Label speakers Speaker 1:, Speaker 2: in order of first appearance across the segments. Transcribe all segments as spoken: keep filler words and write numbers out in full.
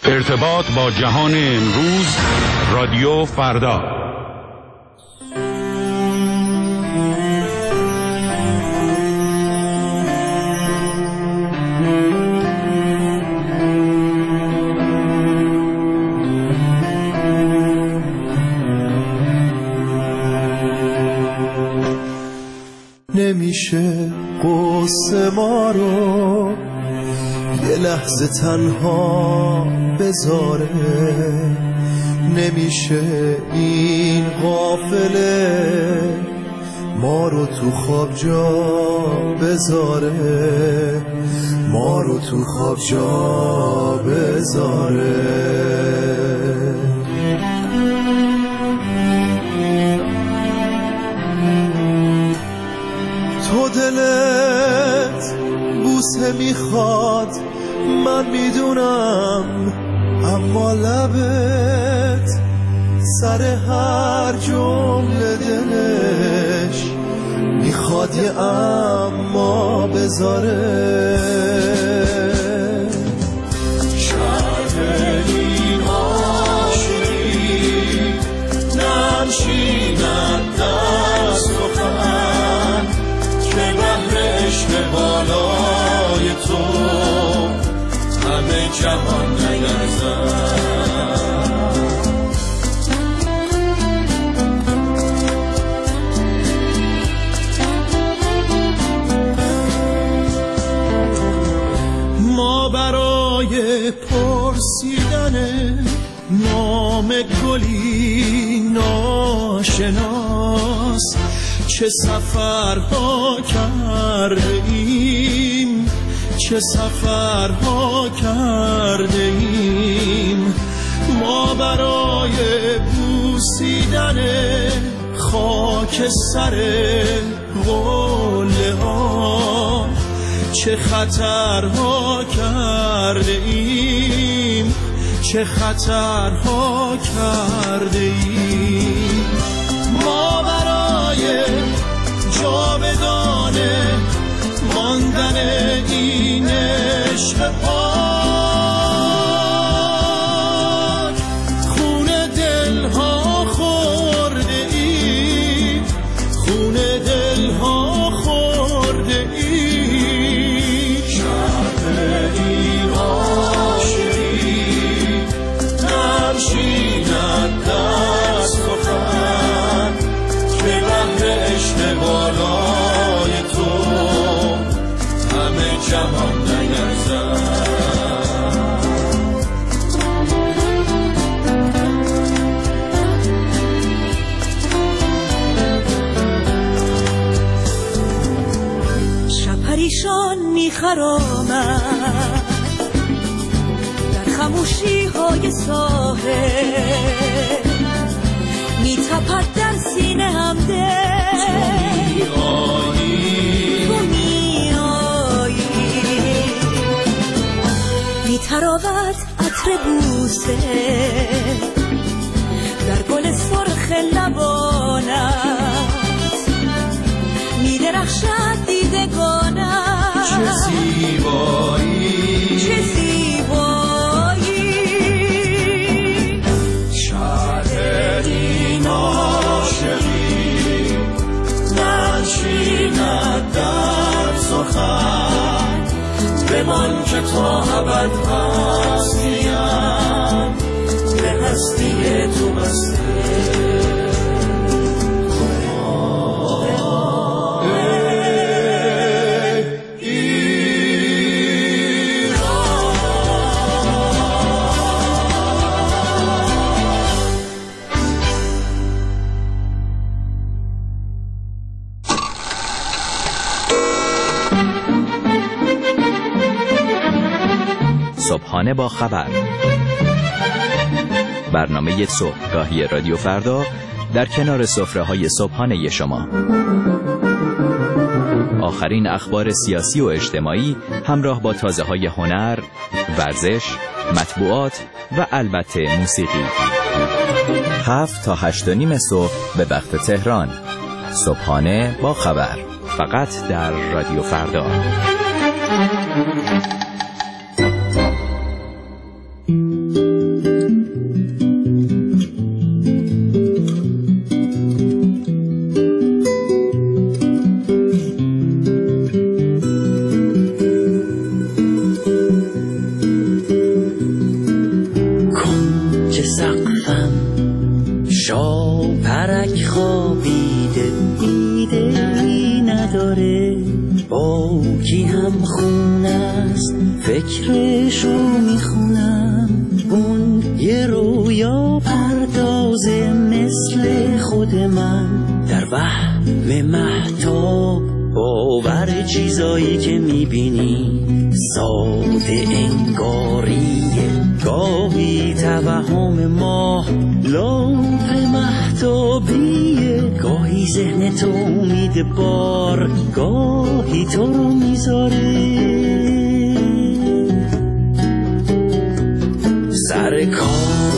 Speaker 1: ارتباط با جهان امروز، رادیو فردا.
Speaker 2: نمیشه قصه ما رو یه لحظه تنها بذاره، نمیشه این قافله ما رو تو خواب جا بذاره، ما رو تو خواب جا بذاره. تو دلت بوسه میخواد من میدونم، اما لبت سر هر جمله دلش میخواد یه اما بذاره. شرط این عاشقی ننشیند دست و خن که بهر عشق بالای تو همه جهان نگرزد. ما برای پرسیدن نام گلی ناشناس چه سفرها کرده ایم، چه سفرها کرده ایم. ما برای بوسیدن خاک سر قله ها چه خطرها کرده ایم، چه خطرها کرده ایم. ما برای جاودانه ماندن این عشق پاک خون دلها خورده ایم، خون دلها خورده ایم. شرط این عاشقی ننشیند دست و خن که بهر عشق بالای تو همه جهان نگرزد.
Speaker 3: شب پریشان میخرامد در خموشی های ساحل، میتپد در سینه هم دل تو میایی، میتراود عطر بوسه در گل سرخ لبانت، میدرخشد دیدگانت.
Speaker 2: چه زیبایی،
Speaker 3: چه زیبایی.
Speaker 2: شرط این عاشقی ننشیند در سخن بمان که تا ابد هستیم به هستی تو بسته.
Speaker 4: صبحانه با خبر، برنامه صبحگاهی رادیو فردا در کنار سفره‌های صبحانه شما. آخرین اخبار سیاسی و اجتماعی همراه با تازه‌های هنر، ورزش، مطبوعات و البته موسیقی. هفت تا هشت و نیم صبح به وقت تهران. صبحانه با خبر، فقط در رادیو فردا.
Speaker 2: فکرشو میخونم، اون یه رویا پردازه مثل خود من، در وهم مهتاب باور چیزایی که میبینی ساده انگاریه، گاهی توهم ما لامپ مهتابیه، گاهی ذهن تو امید بار، گاهی تو رو میذاره سر کار.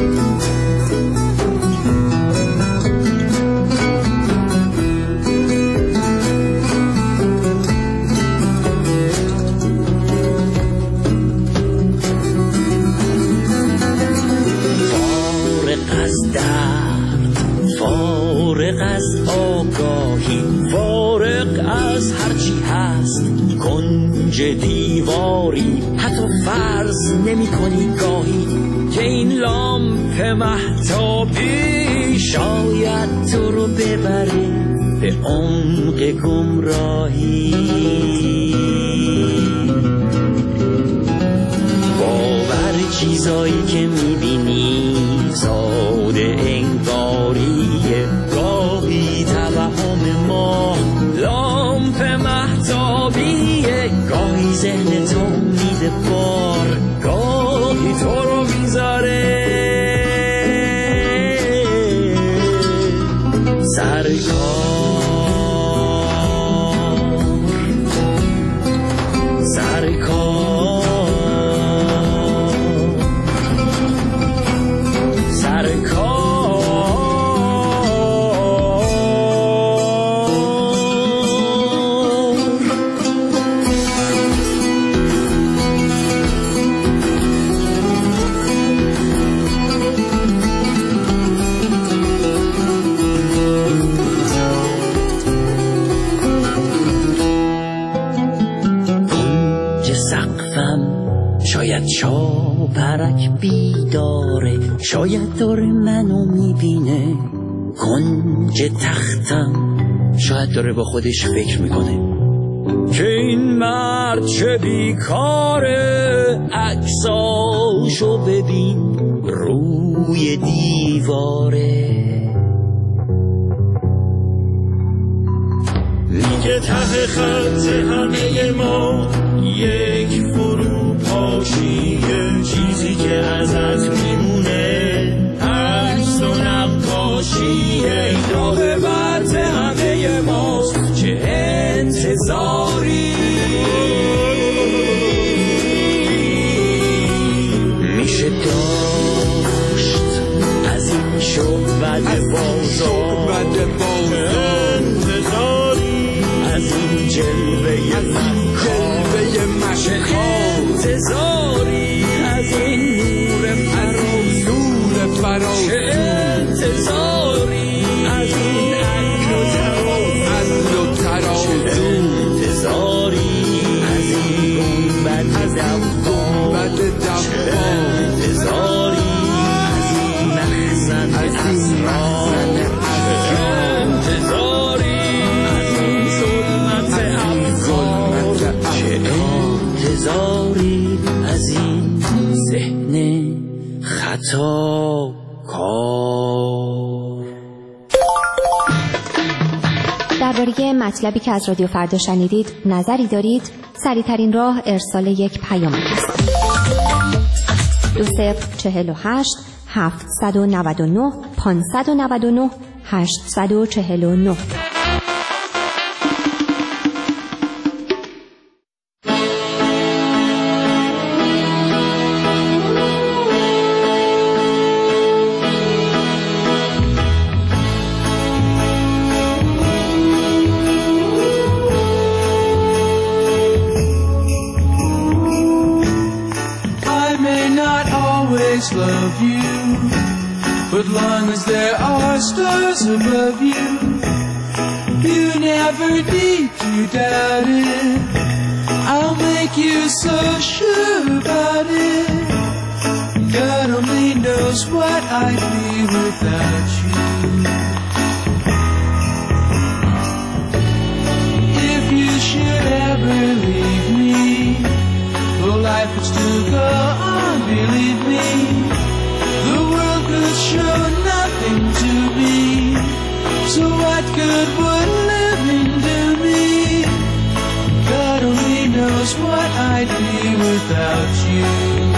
Speaker 2: فارغ از آگاهی، فارغ از هرچی هست کنج دیواری، حتی فرض نمی کنی گاهی که این لامپ مهتابی شاید تو رو ببره به عمق گمراهی. باور چیزایی که میبینی ساده انگاریه، گاهی توهم ما لامپ مهتابیه، گاهی ذهن تو امید بار، گاهی تو رو میذاره سر کار، سر کار، سر کار. شاید چاپرک بیداره، شاید داره منو میبینه، کنج تختم شاید داره با خودش فکر میکنه که این مرد چه بیکاره، عکساشو ببین روی دیواره. میگه ته خط همه ما یک فرو پاشیه، چیزی که ازت میمونه عکس و نقاشیه، راه برد همه ماست چه انتظاری، میشه داشت از این شعبد بازار انتظاری، از این جلوه انتظاری، از این نور فراز چه انتظاری، از این عقل و تراز چه انتظاری، از این گنبد دوام چه انتظاری، از این مخزن اسرار چه انتظاری، از این ظلمت افکار چه انتظاری، از این ذهن خطا کار.
Speaker 5: درباره مطلبی که از رادیو فردا شنیدید نظری دارید؟ سریع‌ترین راه ارسال یک پیامک است. دو صفر چهل و هشت هفتصد و نود و نه پانصد و نود و نه هشتصد و چهل و نه.
Speaker 6: Love you, but long as there are stars above you, you never need to doubt it. I'll make you so sure about it. God only knows what I'd be without you. If you should ever leave me, well, life go on, believe me, the world could show nothing to me. So what good would living do me? God only knows what I'd be without you.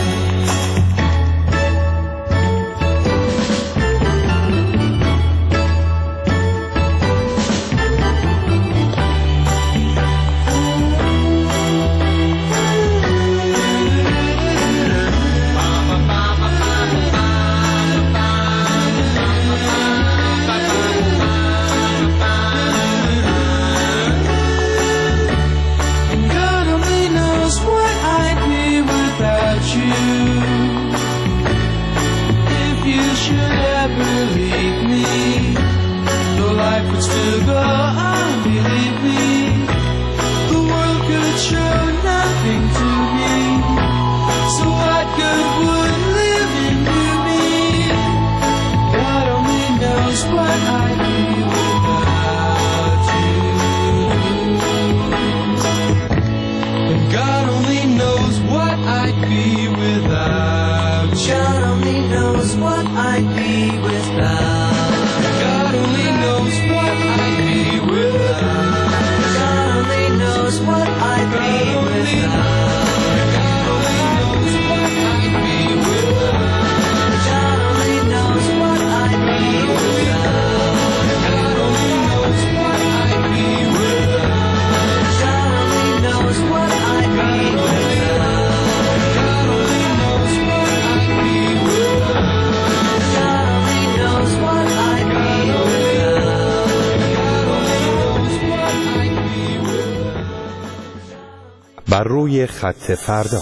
Speaker 7: بر روی خط فردا.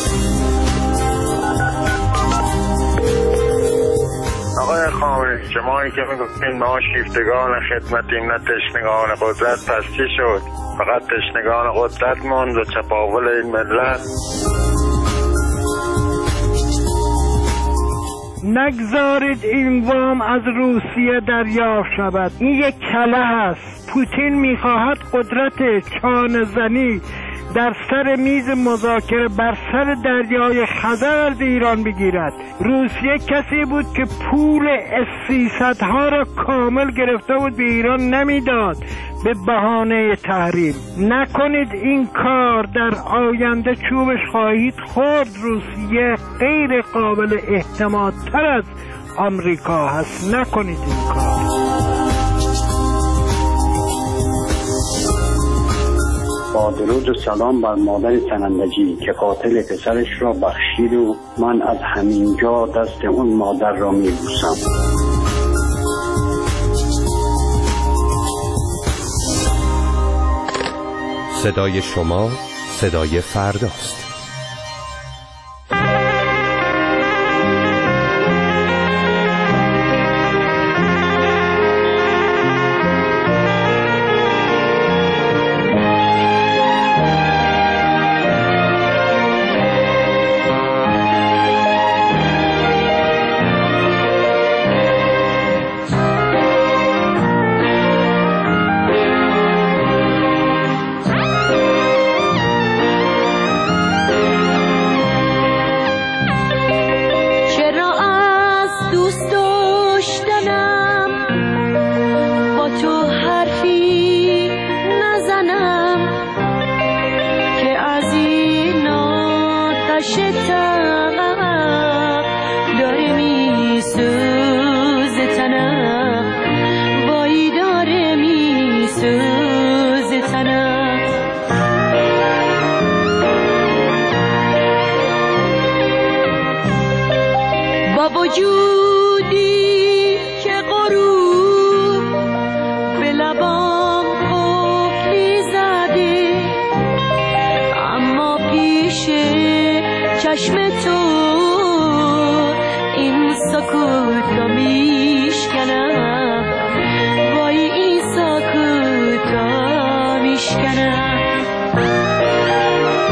Speaker 8: آقای خامنه‌ای، شمایی که میگفتین ما شیفتگان خدمتیم نه تشنگان قدرت، پس چی شد؟ فقط تشنگان قدرت ماند و چپاول این ملت.
Speaker 9: نگذارید این وام از روسیه دریافت شود. این یک کله است. پوتین میخواهد قدرت چانه زنی در سر میز مذاکره بر سر دریای خزر از ایران بگیرد. روسیه کسی بود که پول سیصد ها را کامل گرفته بود، به ایران نمیداد به بهانه تحریم. نکنید این کار، در آینده چوبش خواهید خورد. روسیه غیر قابل اعتماد تر از آمریکا هست. نکنید این کار.
Speaker 10: با درود و سلام بر مادر سنندجی که قاتل پسرش را بخشید و من از همین جا دست اون مادر را میبوسم.
Speaker 7: صدای شما صدای فرداست.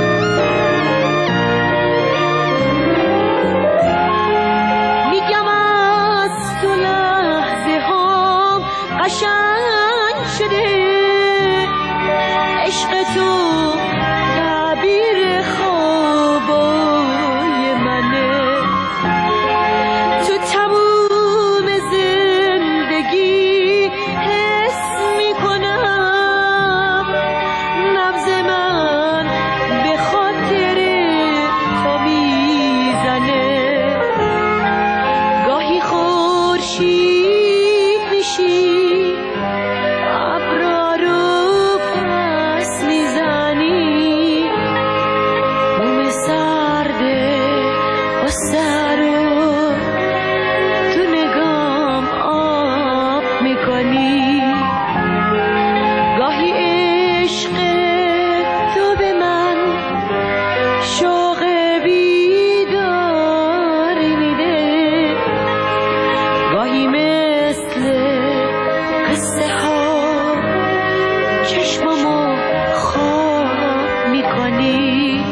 Speaker 11: میگم
Speaker 3: قصه رو تو نگام آب میکنی گاهی عشق تو به من شوق بیدار میده گاهی مثل قصه ها چشممو خواب میکنی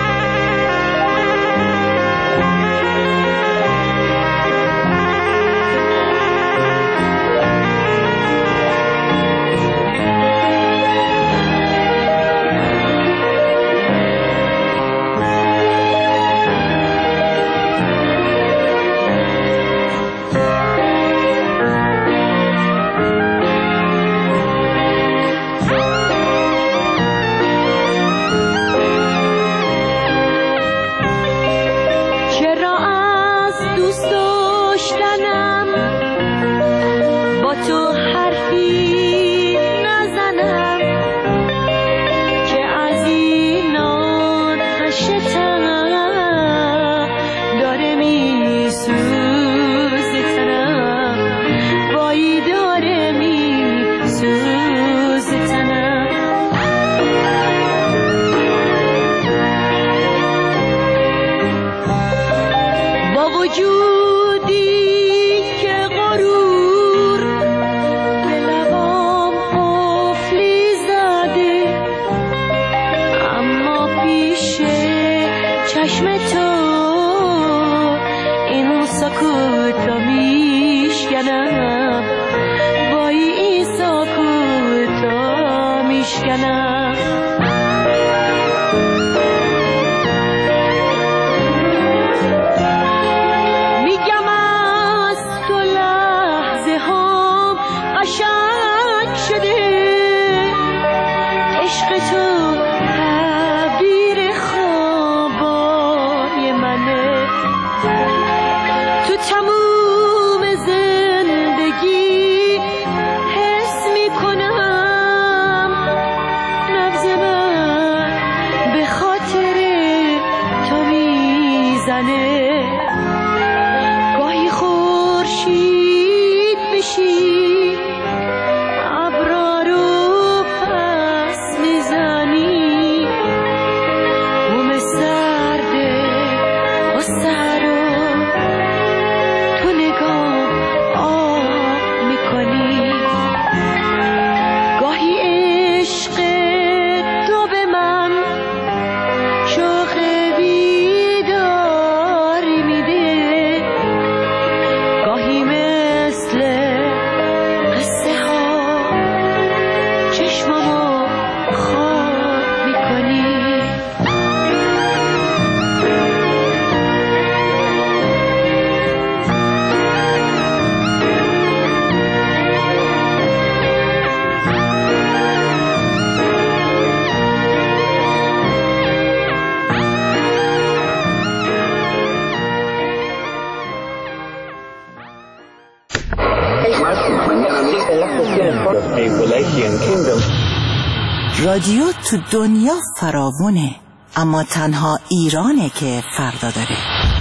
Speaker 11: رادیو تو دنیا فراوونه، اما تنها ایرانه که فردا داره.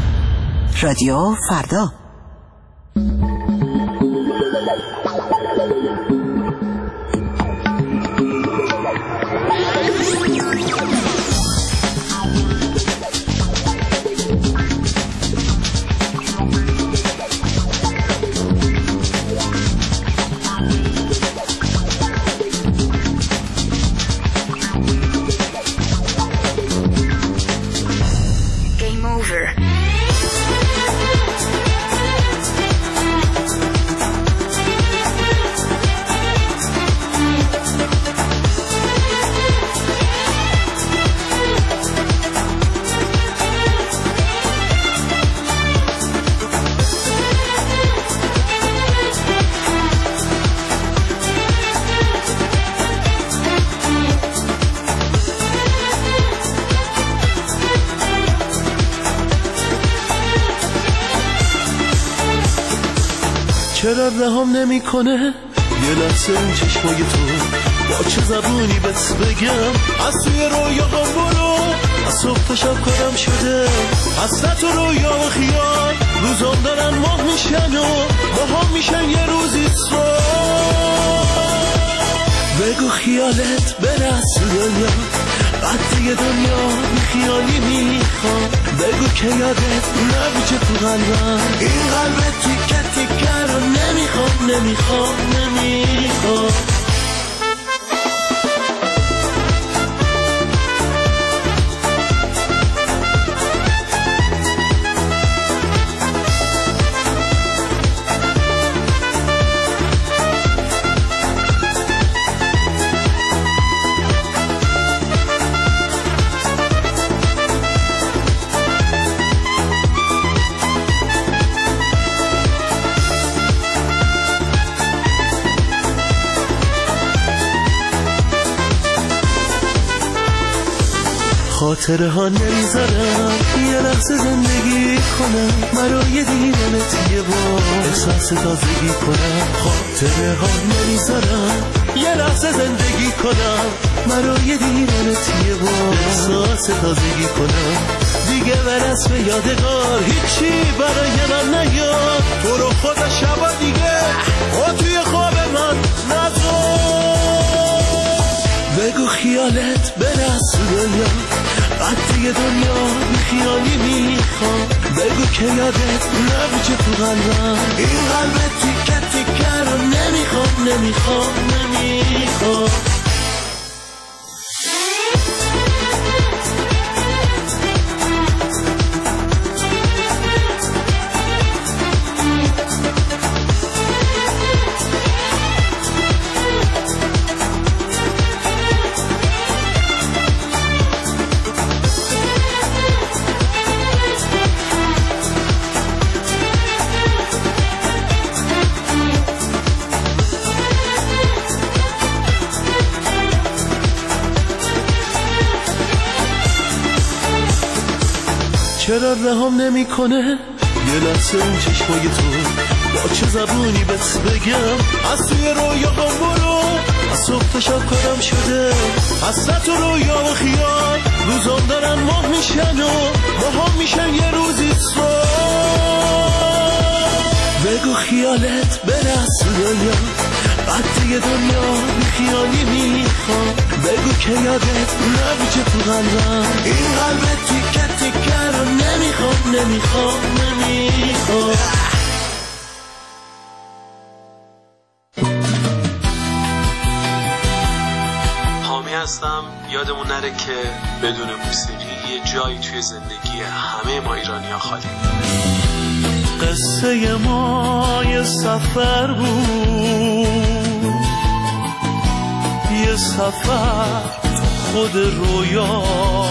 Speaker 11: رادیو فردا.
Speaker 12: چرا رهام نمی کنه یه لحظه این چشمای تو، با چه زبونی بس بگم از توی رویاهام برو، از صبح تا شب کارم شده حسرت و رویا و خیال روزام دارن ماه میشن و ماها میشن یه روزی سال بگو خیالت برس دنیا قد یه دنیا بی خیالی میخوام بگو که یادت نبیچه تو قلبم این قلبت تیکه تیکه رو نمیخوام نمیخوام نمیخوام خاطره ها نمیذارم یه لحظه زندگی کنم برای دیدنت یه بار احساس تازگی کنم خاطره ها نمیذارم یه لحظه زندگی کنم برای دیدنت یه بار احساس تازگی کنم دیگه برس به یادگار هیچی برای من نیاد تو رو خدا شبا دیگه و توی خواب من نذار بگو خیالت برس دنیا قد یه دنیا بی خیالی میخوام بگو که یادت نبیچه تو قلبم این قلبت تیکه تیکه رو نمیخوام نمیخوام نمیخوام چرا رهام نمی کنه یه لحظه اون چشمای تو با چه زبونی بهت بگم از توی رویا هم برو از صبح تا شب کارم شده حسرت و رویا و خیال روزام دارن ماه میشن و ماها میشن یه روزی سال بگو خیالت برس دنیا قد یه دنیا بی خیالی میخوام بگو که یادت نبیچه تو قلبم این قلبت تیکه تیکه رو نمیخوام نمیخوام نمیخوام
Speaker 13: حامی هستم یادمون نره که بدون موسیقی یه جایی توی زندگی همه ما ایرانی‌ها خالی
Speaker 12: قصه ما یه سفر بود یه سفر خود رویا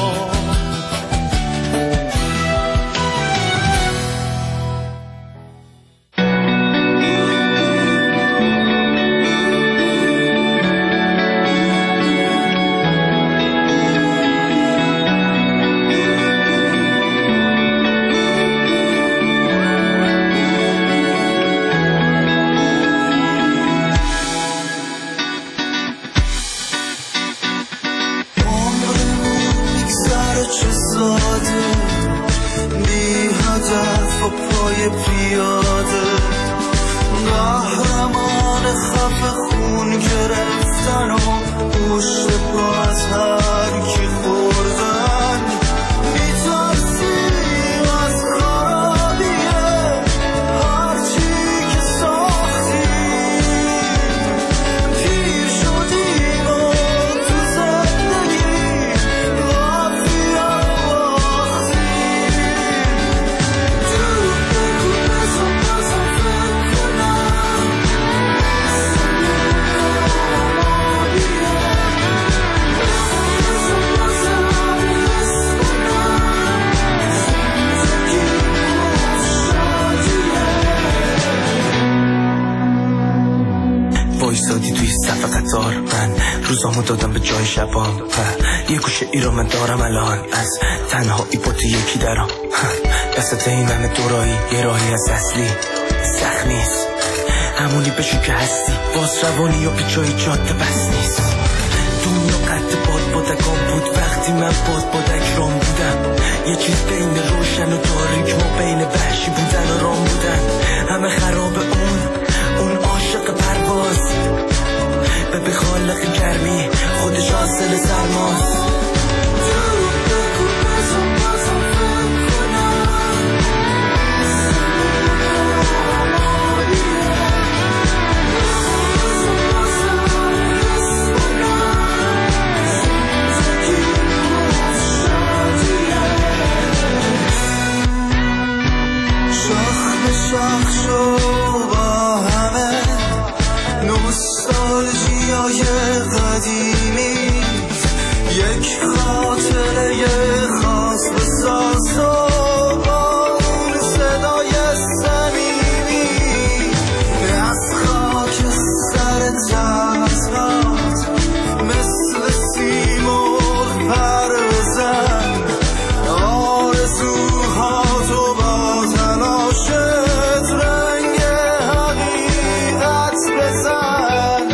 Speaker 14: روزامو دادم به جای شبام یه گوشه ای رو من دارم الان از تنهایی با تو یکی درام دستت این همه دورایی یه راهی از اصلی سخت نیست همونی بشو که هستی باز روانی یا به جای جاده بس نیست دنیا قد باد بادگان بود وقتی دیدی من باد بادک رام بودم، یه چیز بین روشن و تاریک، ما بین وحشی بودن و رام بودن. همه خراب اون اون عاشق پرواز، به به خالق گرمی خودش حاصل سرماست.
Speaker 12: شاخ شو با همه نوستالژیای قدیمی، یک خاطره خاص بساز و با اون صدای صمیمی، از خاک سر تسلات مثل سیمرغ پر بزن، آرزوها تو با تلاشت رنگ حقیقت بزن.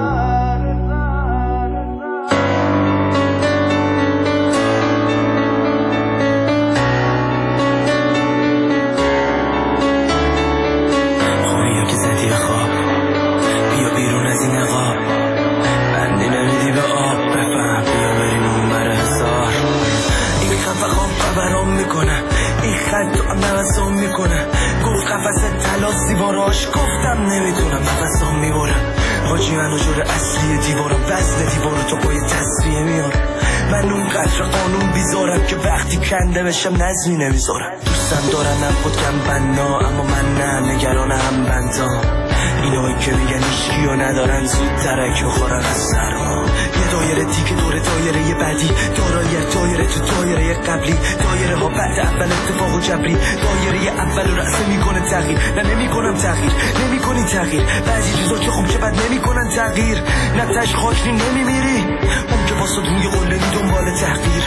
Speaker 14: خوبی که زدی خواب، بیا بیرون از این نقاب، بندی نمیدی به آب، بفهم بیا بریم اون بر هزار. این خفه خواب خبرام میکنه، این خط تو نفسام میکنه، گفت قفص تلاس دیواراش، گفتم نمیتونم نفسام میبرم. حاجی منو جور اصلی دیوارم، وزن دیوارو تو پای تصفیه میارم. من اون قدر قانون بیزارم که وقتی کنده بشم نظمی نمیذارم. دوستم دارن نبود کم بنا، اما من نه، نگران هم بندام. اینایی که میگن ایشکی و ندارن زود ترک بخورن از سرما. یه دایره دیگه دور دایره یه بعدی، دارایت دایره تو دایره قبلی، دایره ها بعد اول اتفاق و جبری، دایره اول رو رسه میکنه تغییر، نه نمیکنم تغییر، نمیکنی تغییر، بعضی چیزا که خوب که بد نمیکنن تغییر، نه تش خاکی نمیمیری، اون که واسه روی قله می دنبال تحقیر.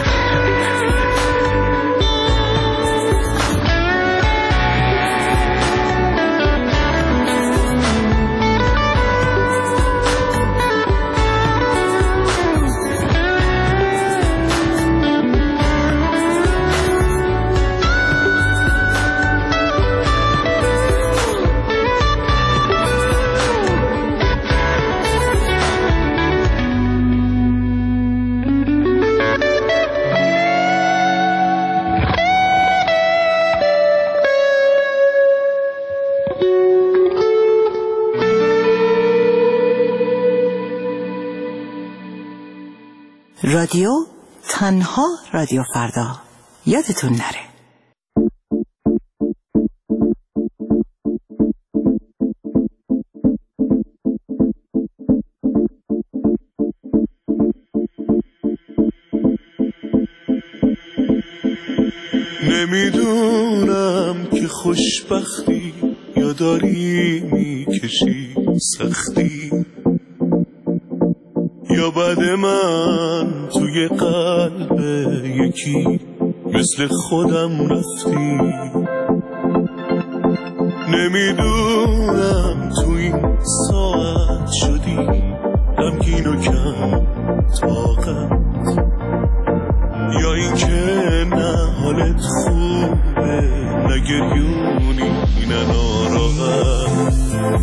Speaker 11: رادیو تنها رادیو فردا، یادتون نره.
Speaker 12: نمیدونم که خوشبختی یا داری میکشی سختی، یا بعد من توی قلب یکی مثل خودم رفتی. نمیدونم تو این ساعت شدی غمگین و کم طاقت، یا این که نه حالت خوبه نگریونی نه ناراحت.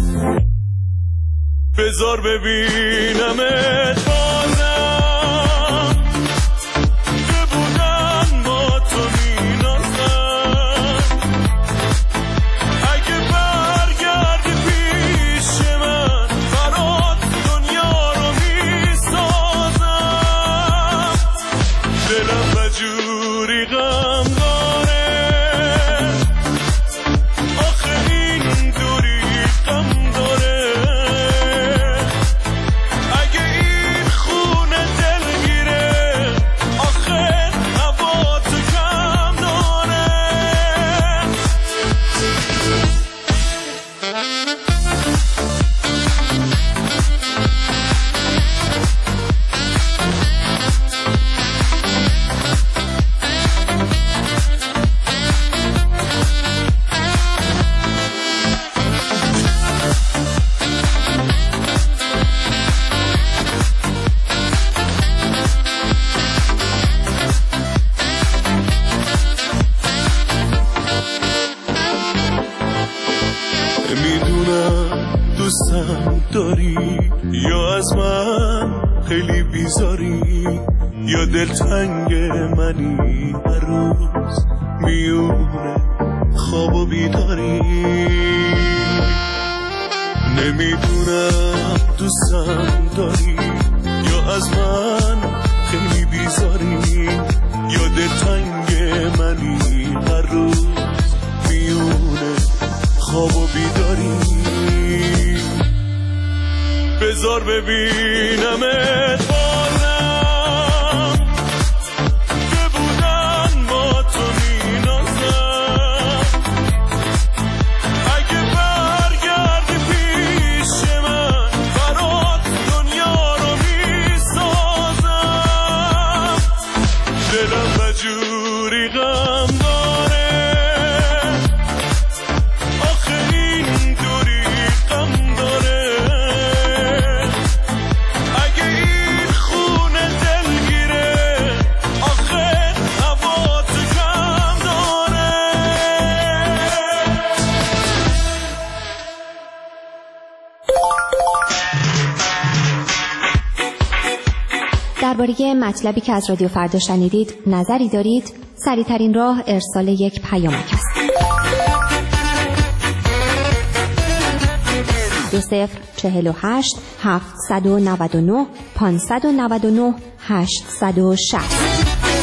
Speaker 12: بذار ببینمت بازم که بودن با تو مینازم. اگه برگردی پیش من برات دنیا رو میسازم. دلم بجوری غم داره آخه این دوری غم داره. نمیدونم دوستم داری یا از من خیلی بیزاری یا دلتنگ منی هر روز میونه خواب و بیداری نمیدونم دوستم داری یا از من خیلی بیزاری یا دلتنگ منی هر روز میونه خواب و بیداری بذار ببینمت بازم که بودن با تو مینازم اگه برگردی پیش من برات دنیا رو میسازم دلم بجوری غم داره آخه این دوری غم داره
Speaker 5: درباره مطلبی که از رادیو فردا شنیدید نظری دارید؟ سریع‌ترین راه ارسال یک پیامک است. دو صفر چهل و هشت هفتصد و نود و نه پانصد و نود و نه هشتصد و شصت.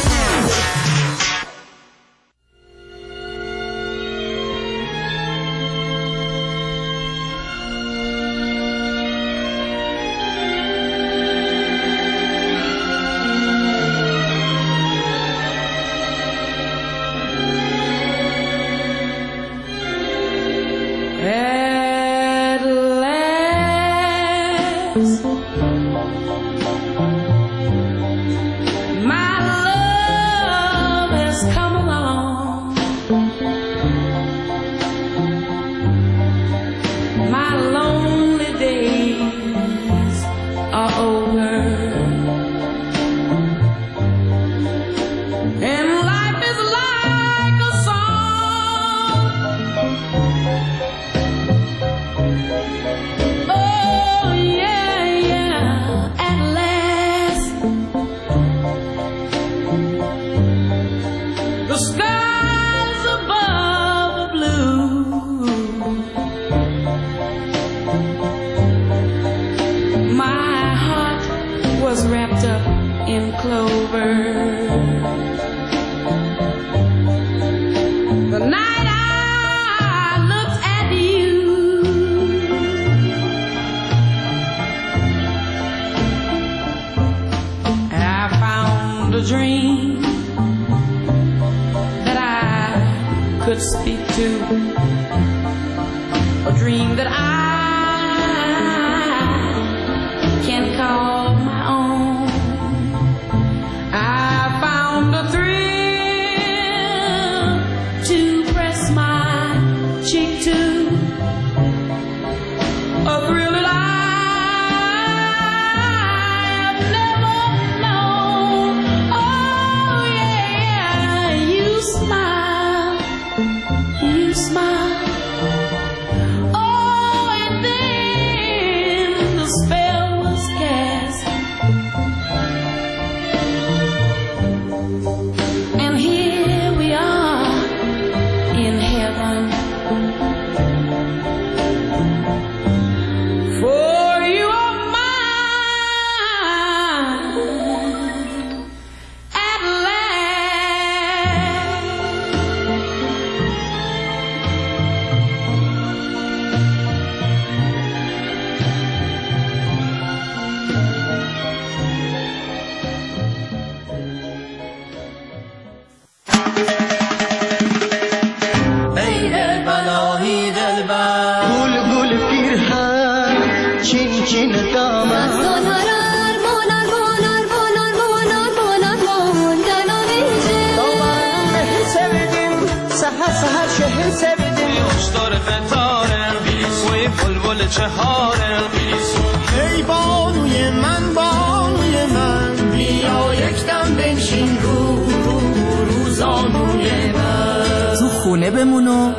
Speaker 15: ای بانوی من بانوی من بیا یکدم بنشین رو رو روزانوی من
Speaker 11: تو خونه بمون و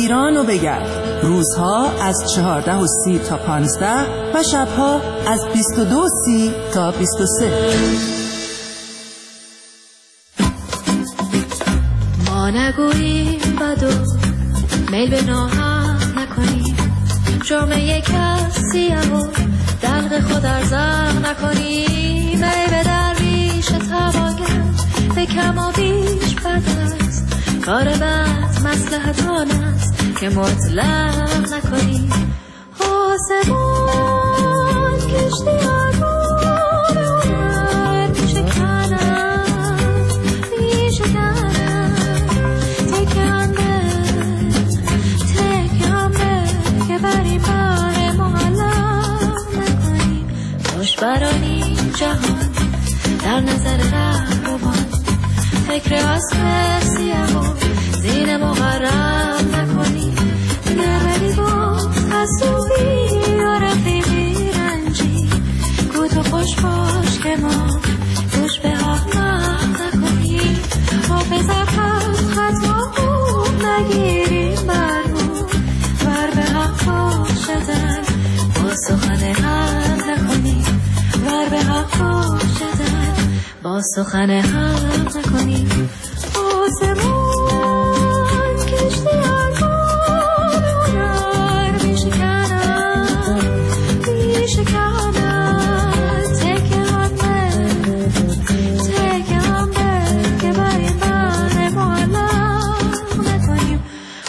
Speaker 16: ایران و بگرد. روزها از چهارده و سی تا پانزده و شبها از بیست و دو و سی تا بیست و سه.
Speaker 3: ما نگوییم بدو میل به ناحق نکنیم، جامعه کسی و دلق خود ارزاق نکنیم. ای به درویش تواگر به کم و بیش بد است، کار بد مصلحت آن است که مطلق نکنیم. آسمان کشتی آرمان هنر میشه کنم میشه کنم تکم به تکم به که بریم بر معلق نکنیم. خوش برانی جهان در نظر رهروان، فکر اصل سیاه و زین مغرب نکنیم. گر ولی با حسوبی و رفیقی رنجی، گو تو خوش باش که ما گوش به احمق نکنیم. حافظ عقل خطا خوب نگیریم بر رو، ور به حق باشدن با سخن حق نکنیم. ور به حق باشدن با سخن حق نکنیم. آسمان کشتی آرمان هنر میشه کنم میشه کنم تکه همه تکه همه که بریم بر معلق نکنیم.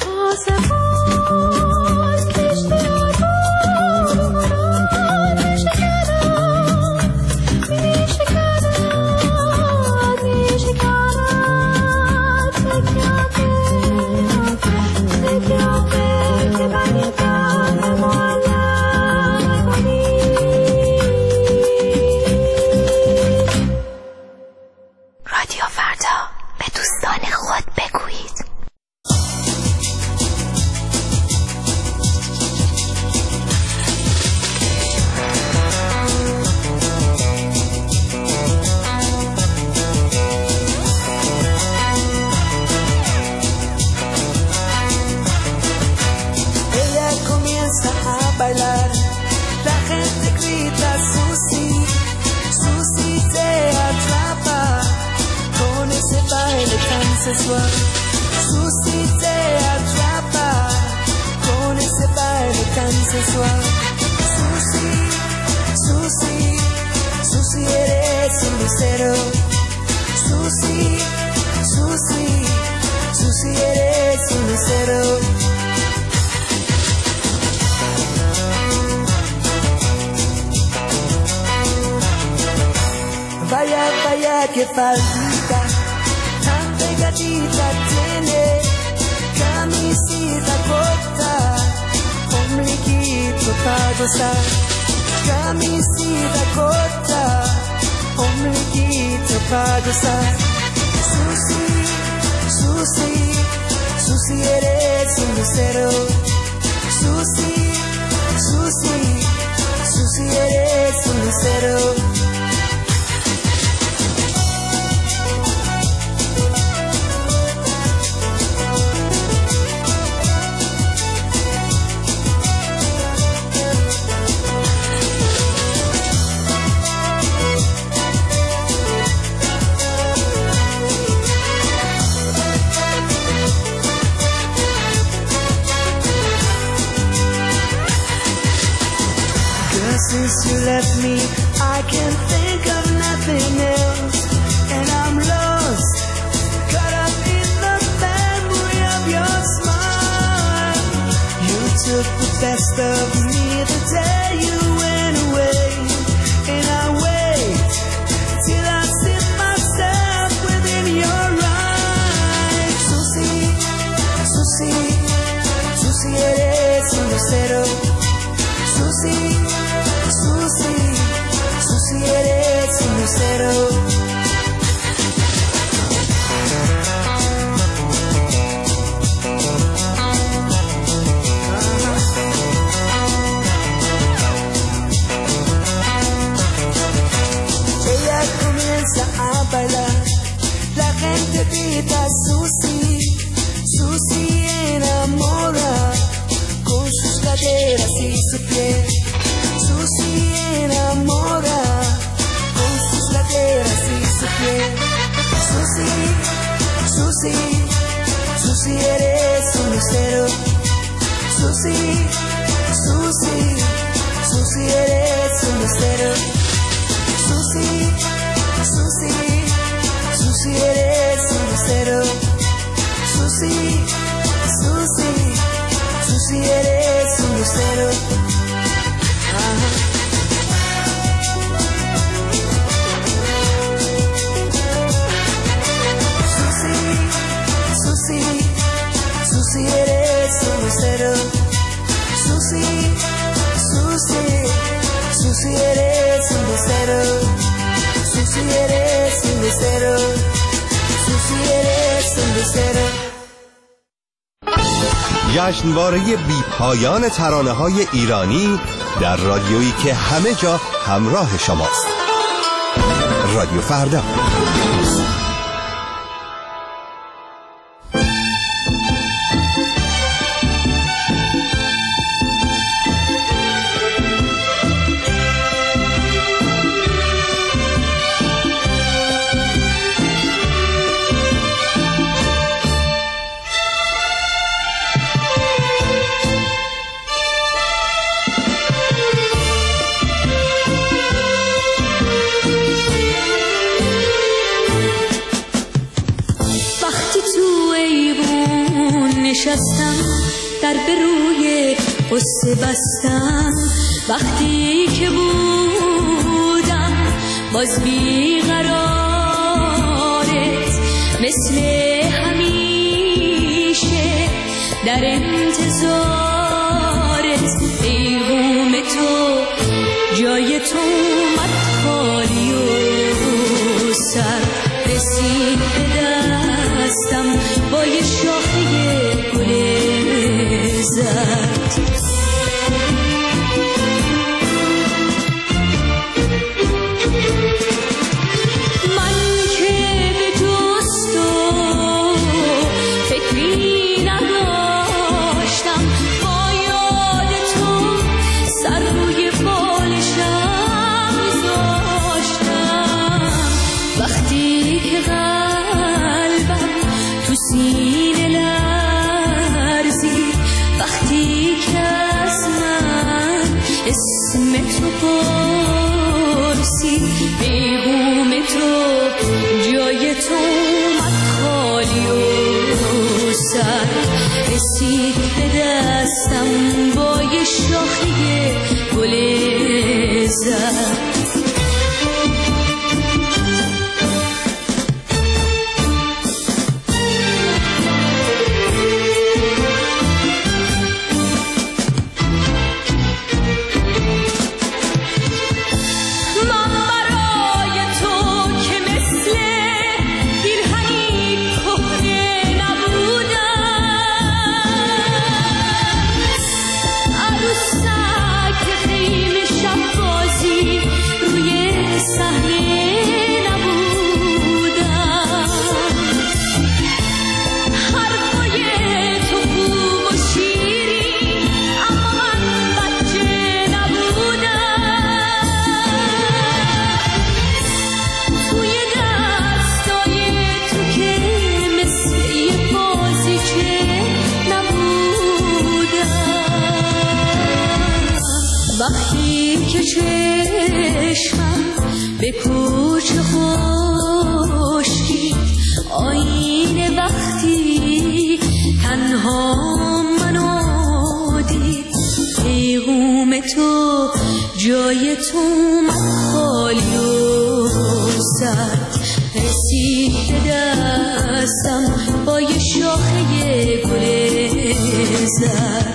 Speaker 3: آسمان کشتی آرمان هنر میشه کنم میشه کنم میشه کنم تکه
Speaker 5: رادیو فردا، به دوستان خود بگویید.
Speaker 15: Ella comienza a bailar, la gente grita Susi, Susi te atrapa con ese baile tan sensual. Susi te atrapa con ese baile tan sensual. Susi, Susi, Susi eres un lucero. Susi, Susi, Susi eres un lucero. Vaya, vaya, que faldita tan pegadita tiene, camisita corta, ombliguito para gozar. Camisita corta, ombliguito para gozar. Susi, Susi, Susi eres un lucero. Susi, Susi, Susi eres un lucero. Since you left me, I can't think of nothing else, and I'm lost, caught up in the memory of your smile. You took the best of me the day you went away, and I wait till I see myself within your eyes. Susi, Susi, Susi eres un lucero. Susi, Susi, Susi eres un lucero. Ella comienza a bailar, la gente grita Susi, Susi enamora. Susi, Susi, Susi eres un lucero. Susi, Susi, Susi eres un lucero. Susi, Susi, Susi eres un lucero. Ajá. Susi, Susi eres un lucero. Susi, Susi, Susi eres un lucero. Susi eres un lucero. Susi eres un lucero.
Speaker 17: جشنواره بی پایان ترانه‌های ایرانی در رادیویی که همه جا همراه شماست. رادیو فردا.
Speaker 3: نشستم در به روی قصه بستم وقتی که بودم باز بیقرارت مثل همیشه در انتظارت پیغام تو جای تو اومد خالی و سر رسید به دستم با یه شاخه گل زرد من که به دوست و فکری نداشتم با یاد تو سر روی بالشم زاشتم وقتی که قلبم تو سینه لرزید وقتی که از من اسم تو پرسید پیغام تو جای تو اومد خالی و سر رسید به دستم با یه شاخه گل زرد وقتی که چشمم به کوچه خشکی آینه وقتی تنها منو دید پیغام تو جای تو اومد خالی و سرد رسید به دستم با یه شاخه گل زرد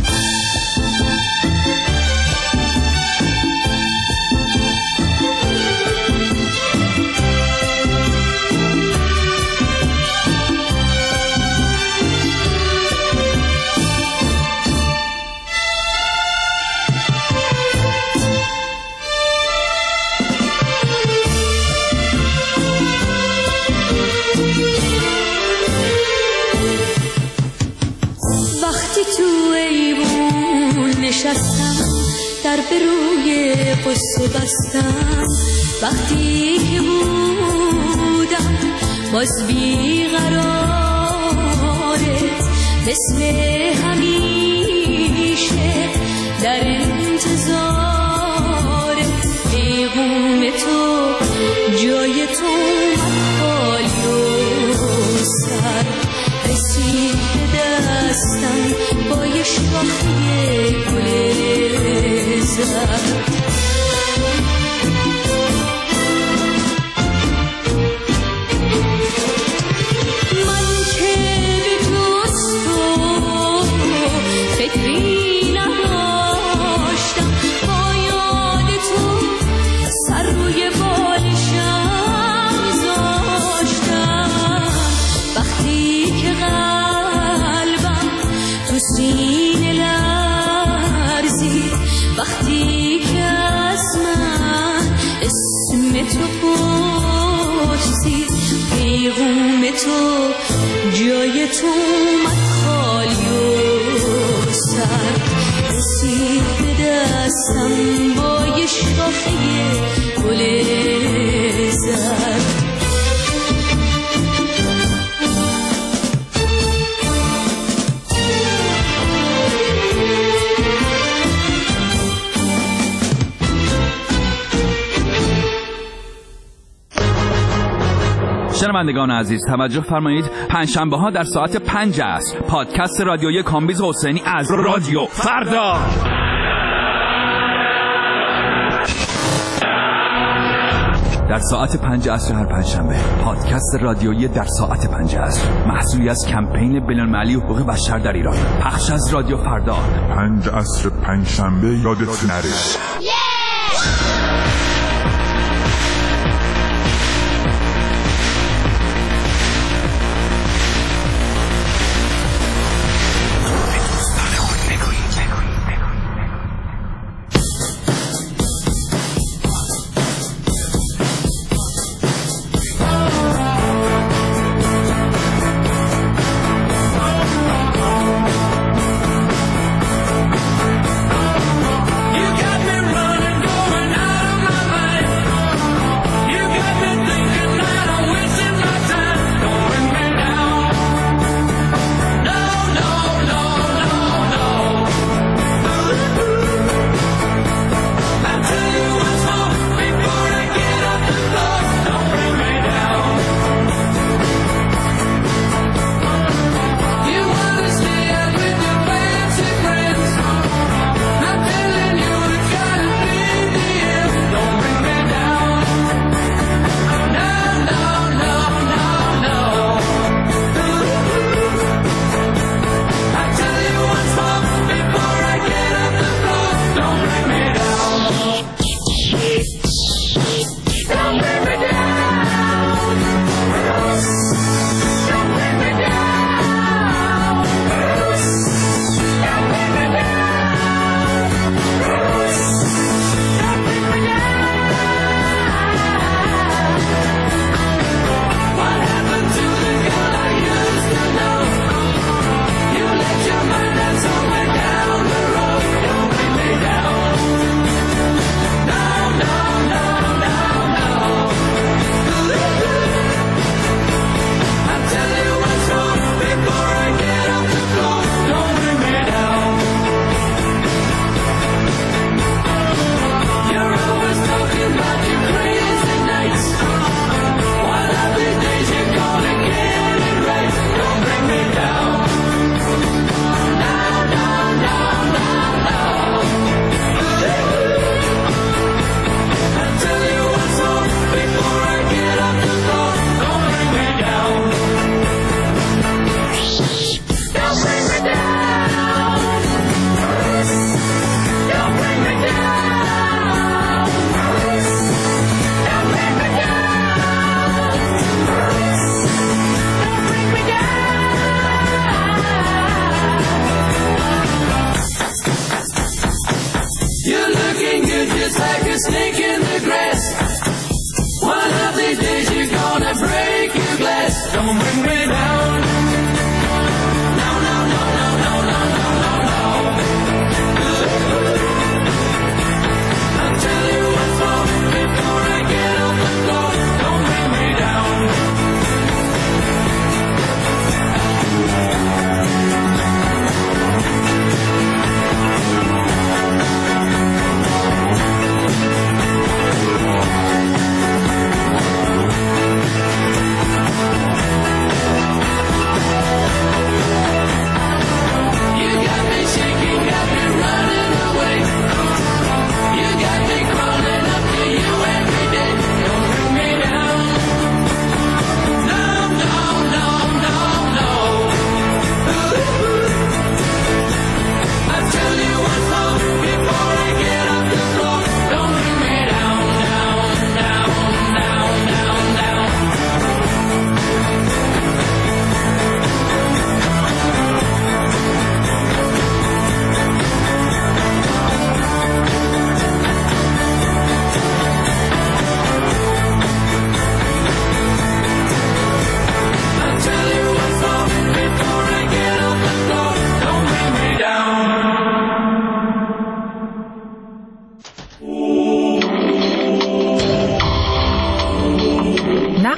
Speaker 3: نشستم در به روی قصه بستم وقتی که بودم باز بیقرارت مثل همیشه تو جای تو خالی و سر رسید دستم با یه شاخه گل زرد فکری نداشتم با یاد تو سر روی بالشم زاشتم وقتی که قلبم تو سینه لرزید وقتی که از من اسم تو پرسید پیغام تو جای تو من خالی و سر رسید به دستم با یه شاخه گل زرد
Speaker 18: شنوندگان عزیز توجه فرمایید، پنجشنبه ها در ساعت پنج عصر پادکست رادیویی کامبیز حسینی از رادیو فردا در ساعت پنج عصر هر پنجشنبه پادکست رادیویی در ساعت پنج عصر محصولی از کمپین بین‌المللی حقوق بشر در ایران پخش از رادیو فردا
Speaker 19: پنج عصر پنجشنبه یادت نره.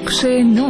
Speaker 20: بخش نو.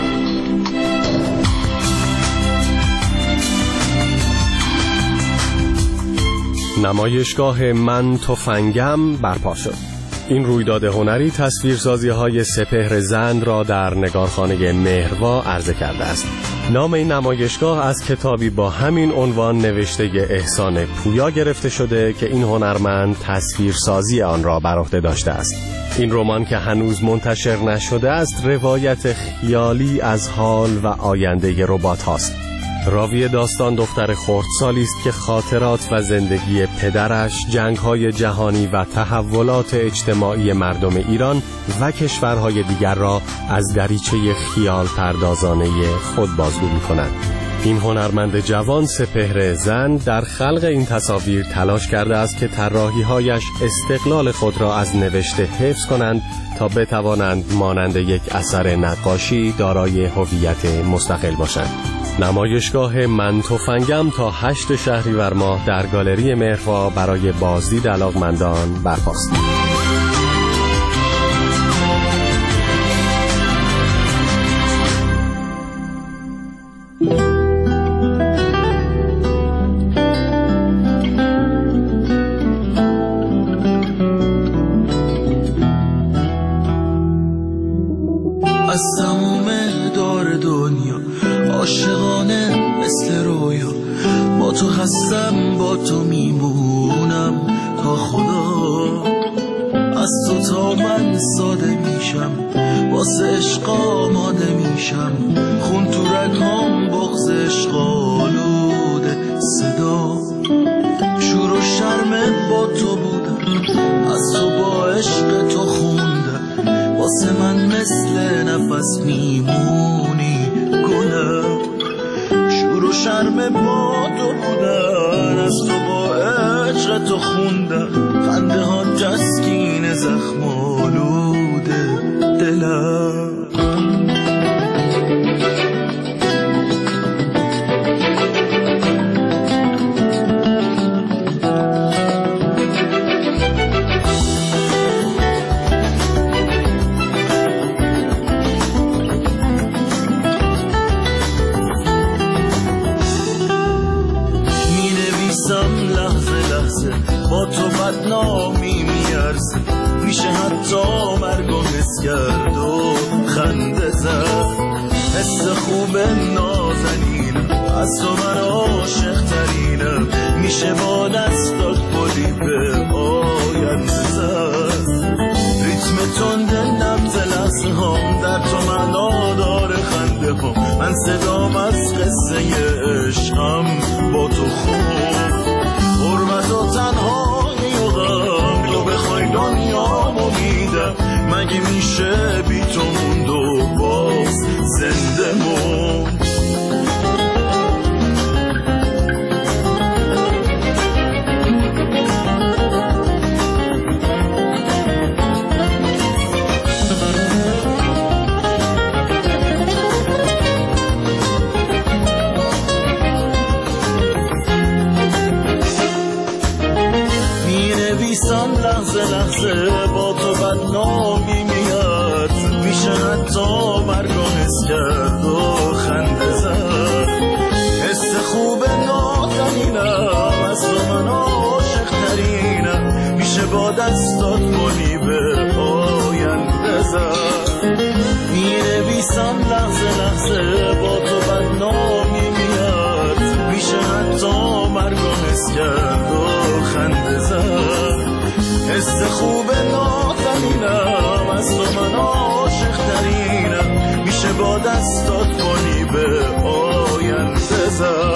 Speaker 21: نمایشگاه من تفنگم برپا شد. این رویداد هنری تصویرسازی های سپهر زند را در نگارخانه مهروا عرضه کرده است. نام این نمایشگاه از کتابی با همین عنوان نوشته احسان پویا گرفته شده که این هنرمند تصویرسازی آن را بر عهده داشته است. این رمان که هنوز منتشر نشده است روایت خیالی از حال و آینده ربات هاست. راوی داستان دختر خردسالی است که خاطرات و زندگی پدرش، جنگ‌های جهانی و تحولات اجتماعی مردم ایران و کشورهای دیگر را از دریچه خیال پردازانه خود بازگو می‌کند. این هنرمند جوان سپهر زند در خلق این تصاویر تلاش کرده است که طراحی‌هایش استقلال خود را از نوشته حفظ کنند تا بتوانند مانند یک اثر نقاشی دارای هویت مستقل باشند. نمایشگاه من تفنگم تا هشت شهریور ماه در گالری مهروا برای بازدید علاقمندان برپاست.
Speaker 12: از تموم دار دنیا عاشقانه مثل رویا با تو هستم، با تو میمونم تا خدا. از تو تا من ساده میشم، واسه عشق آماده میشم، خون تو رگام بغض عشق آلوده صدا. شور و شرم با تو بودم، از تو با عشق تو خوندم، واسه من مثل نفس میمونی گلم. شور و شرم با تو بودن، از تو با عشق تو خوندم، خنده ها تسکین زخم آلوده دلم. با تو بدنامی میارزه، میشه حتی مرگو حس کرد و خنده زد. حس خوب نازنینم، از تو من عاشق ترینم، میشه با دستات بودی به آینده زد. ریتم تند نبض لحظه هم در تو معنا داره خنده هم، من صدام از قصه عشقم با تو خوب. حرمت و تنهایی و غم تو بخوای دنیامو میدم، مگه میشه بی تو موند و باز زنده موند. لحظه لحظه با تو بدنامی میاد، میشه حتی مرگو حس کرد و خنده زد. حس خوب نازنینم، از تو من عاشق ترینم، میشه با دستات کنی به آینده زد. مینویسم لحظه لحظه با تو بدنامی میاد، میشه حتی مرگو حس کرد و خنده زد. حس خوب نازنینم، از تو من عاشق ترینم، میشه با دستات کنی به آینده زد.